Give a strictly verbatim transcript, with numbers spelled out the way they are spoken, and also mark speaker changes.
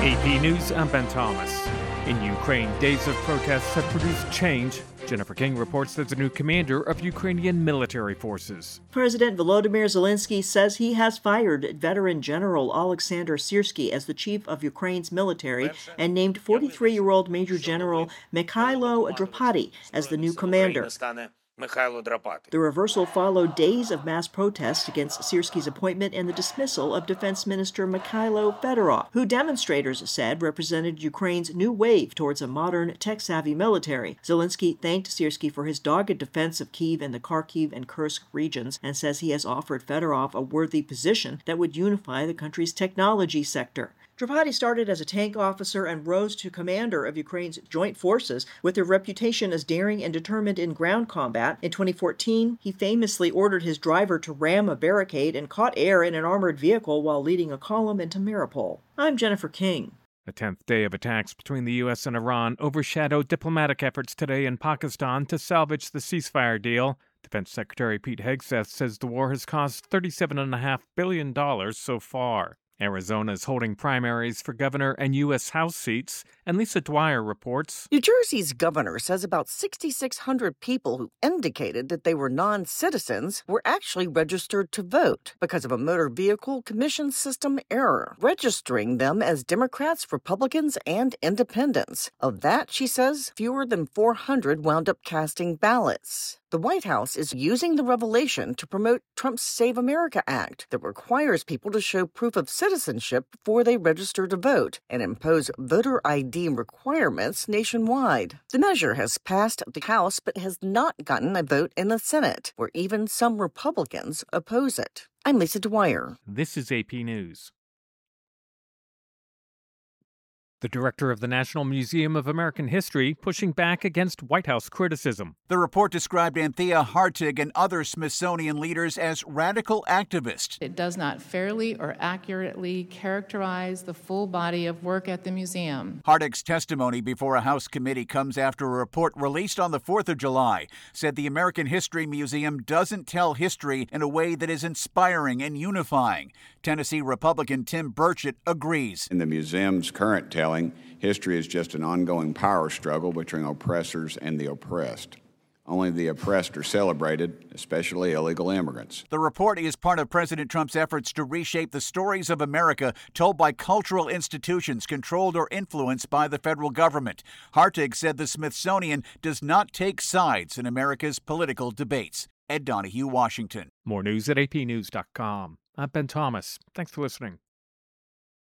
Speaker 1: A P News, I'm Ben Thomas. In Ukraine, days of protests have produced change. Jennifer King reports there's a new commander of Ukrainian military forces.
Speaker 2: President Volodymyr Zelensky says he has fired veteran General Alexander Syrskyi as the chief of Ukraine's military and named forty-three-year-old Major General Mikhailo Drapati as the new commander. The reversal followed days of mass protests against Syrskyi's appointment and the dismissal of Defense Minister Mikhailo Fedorov, who demonstrators said represented Ukraine's new wave towards a modern, tech-savvy military. Zelensky thanked Syrskyi for his dogged defense of Kyiv and the Kharkiv and Kursk regions and says he has offered Fedorov a worthy position that would unify the country's technology sector. Drapati started as a tank officer and rose to commander of Ukraine's joint forces with a reputation as daring and determined in ground combat. In twenty fourteen, he famously ordered his driver to ram a barricade and caught air in an armored vehicle while leading a column into Mariupol. I'm Jennifer King.
Speaker 1: The tenth day of attacks between the U S and Iran overshadowed diplomatic efforts today in Pakistan to salvage the ceasefire deal. Defense Secretary Pete Hegseth says the war has cost thirty-seven point five billion dollars so far. Arizona is holding primaries for governor and U S House seats, and Lisa Dwyer reports.
Speaker 3: New Jersey's governor says about six thousand six hundred people who indicated that they were non-citizens were actually registered to vote because of a motor vehicle commission system error, registering them as Democrats, Republicans, and independents. Of that, she says, fewer than four hundred wound up casting ballots. The White House is using the revelation to promote Trump's Save America Act that requires people to show proof of citizenship before they register to vote and impose voter I D requirements nationwide. The measure has passed the House but has not gotten a vote in the Senate, where even some Republicans oppose it. I'm Lisa Dwyer.
Speaker 1: This is A P News. The director of the National Museum of American History pushing back against White House criticism.
Speaker 4: The report described Anthea Hartig and other Smithsonian leaders as radical activists.
Speaker 5: It does not fairly or accurately characterize the full body of work at the museum.
Speaker 4: Hartig's testimony before a House committee comes after a report released on the fourth of July said the American History Museum doesn't tell history in a way that is inspiring and unifying. Tennessee Republican Tim Burchett agrees.
Speaker 6: In the museum's current telling, history is just an ongoing power struggle between oppressors and the oppressed. Only the oppressed are celebrated, especially illegal immigrants.
Speaker 4: The report is part of President Trump's efforts to reshape the stories of America told by cultural institutions controlled or influenced by the federal government. Hartig said the Smithsonian does not take sides in America's political debates. Ed Donahue, Washington.
Speaker 1: More news at A P news dot com. I'm Ben Thomas. Thanks for listening.